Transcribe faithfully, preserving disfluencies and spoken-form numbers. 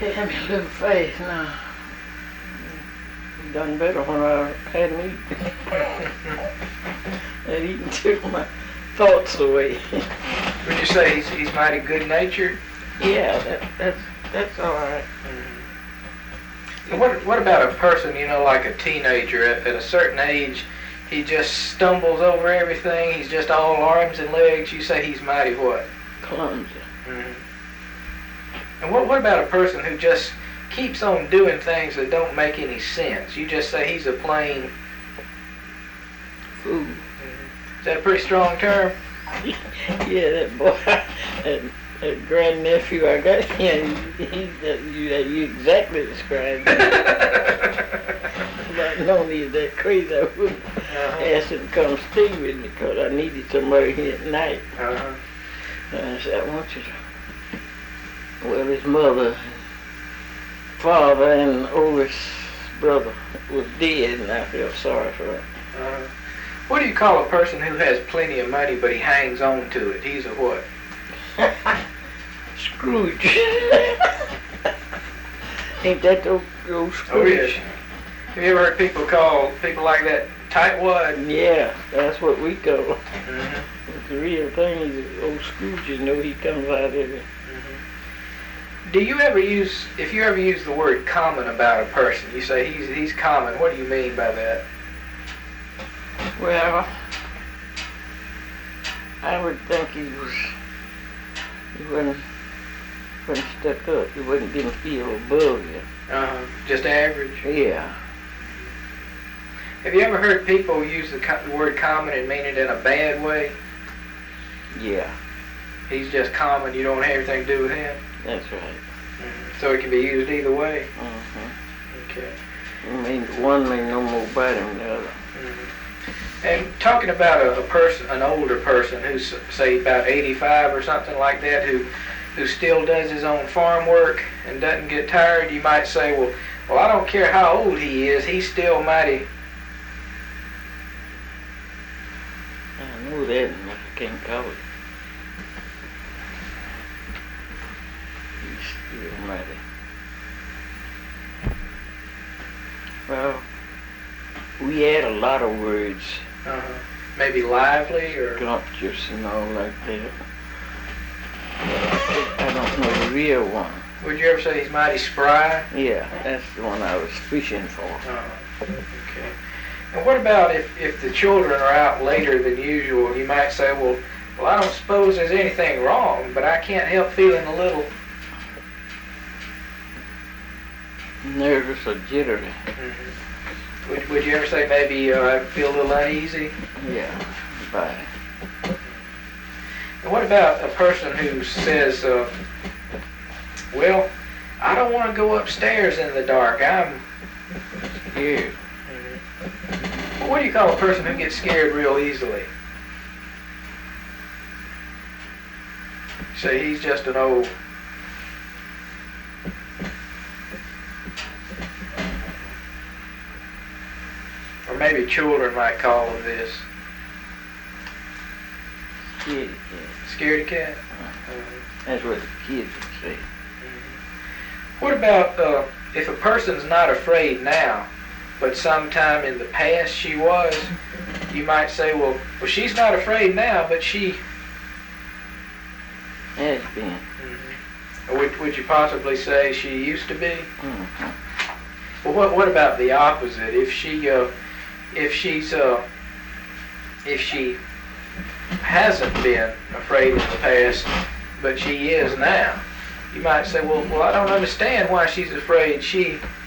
Had me a little fast now. Done better when I hadn't eaten. That eating took my thoughts away. Would you say he's, he's mighty good-natured? Yeah, that, that's that's all right. Mm-hmm. And what what about a person, you know, like a teenager at, at a certain age, he just stumbles over everything, he's just all arms and legs, you say he's mighty what? Clumsy. Mm-hmm. And what what about a person who just keeps on doing things that don't make any sense? You just say he's a plain fool. Mm-hmm. Is that a pretty strong term? Yeah, that boy, that, that grandnephew I got, yeah, he, he, that, you, that you exactly described it. If I'd known he was that crazy, I wouldn't uh-huh. ask him to come stay with me because I needed somebody here at night. Uh-huh. And I said, I want you to, well, his mother, father, and oldest brother was dead, and I felt sorry for him. Uh-huh. What do you call a person who has plenty of money but he hangs on to it? He's a what? Scrooge. Ain't that the old Scrooge? Oh, yes. Have you ever heard people call people like that tightwad? Yeah, that's what we call him. Mm-hmm. The real thing is old Scrooge, you know, he comes out of it. Mm-hmm. Do you ever use, if you ever use the word common about a person, you say he's he's common, what do you mean by that? Well, I would think he was, he wasn't, wasn't stuck up. He wasn't getting feel above you. Uh-huh. Just average? Yeah. Have you ever heard people use the, co the word common and mean it in a bad way? Yeah. He's just common, you don't have anything to do with him? That's right. Mm-hmm. So it can be used either way? Mm-hmm. Okay. It means one may no more bite him than the other. Mm-hmm. And talking about a, a person, an older person who's, say, about eighty-five or something like that, who who still does his own farm work and doesn't get tired, you might say, well, well, I don't care how old he is, he's still mighty. I know that, and I can't call it. He's still mighty. Well, we had a lot of words. Uh-huh. Maybe lively or Gumptious and all like that. But I don't know the real one. Would you ever say he's mighty spry? Yeah, that's the one I was fishing for. Uh-huh. Okay. And what about if, if the children are out later than usual? You might say, well, well, I don't suppose there's anything wrong, but I can't help feeling a little nervous or jittery. Mm-hmm. Would, would you ever say maybe uh, I feel a little uneasy? Yeah, bye. And what about a person who says, uh, well, I don't want to go upstairs in the dark, I'm scared. Mm-hmm. Well, what do you call a person who gets scared real easily? Say he's just an old... Or maybe children might call him this. Scaredy cat. Scaredy cat? Uh-huh. Mm-hmm. That's what the kids would say. Mm-hmm. What about uh, if a person's not afraid now, but sometime in the past she was, you might say, well, well, she's not afraid now, but she... Has been. Mm-hmm. Or would, would you possibly say she used to be? Mm-hmm. Well, what, what about the opposite? If she... Uh, If she's, uh, if she hasn't been afraid in the past, but she is now, you might say, well, well, I don't understand why she's afraid. She,